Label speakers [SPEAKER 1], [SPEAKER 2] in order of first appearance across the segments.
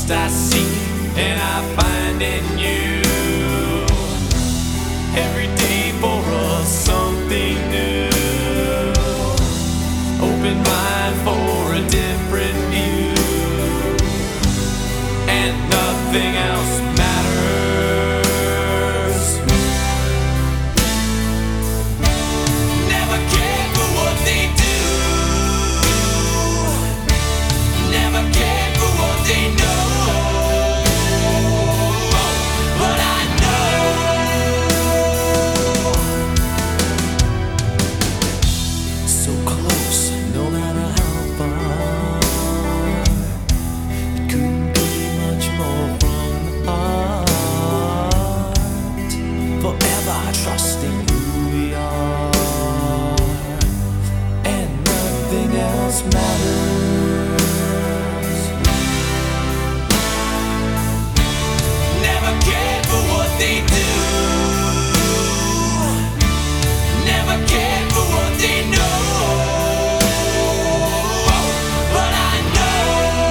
[SPEAKER 1] Trust I seek and I find in you. Every day for us something new. Open mind for a different view, and nothing else matters. Never cared for what they do. Never cared for what they know. But I know so close, no matter how far. It couldn't be much more from the heart. Forever trusting who we are, and nothing else matters. Never cared for what they do. Never cared for what they know. But I know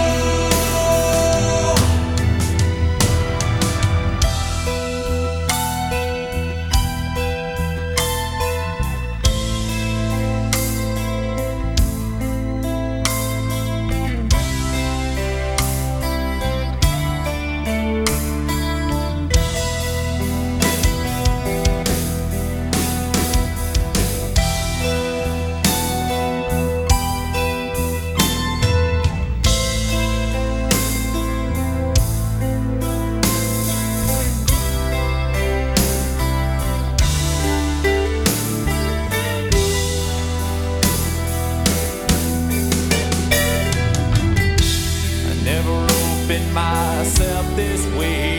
[SPEAKER 1] myself this way.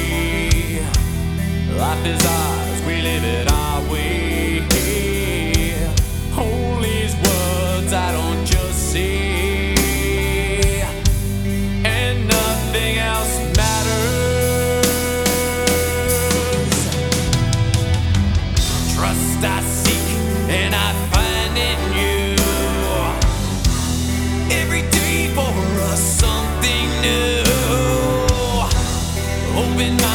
[SPEAKER 1] Life is ours, we live it our way. All these words I don't just say, and nothing else matters. Trust I seek and I find in you. Every day for us something new. Open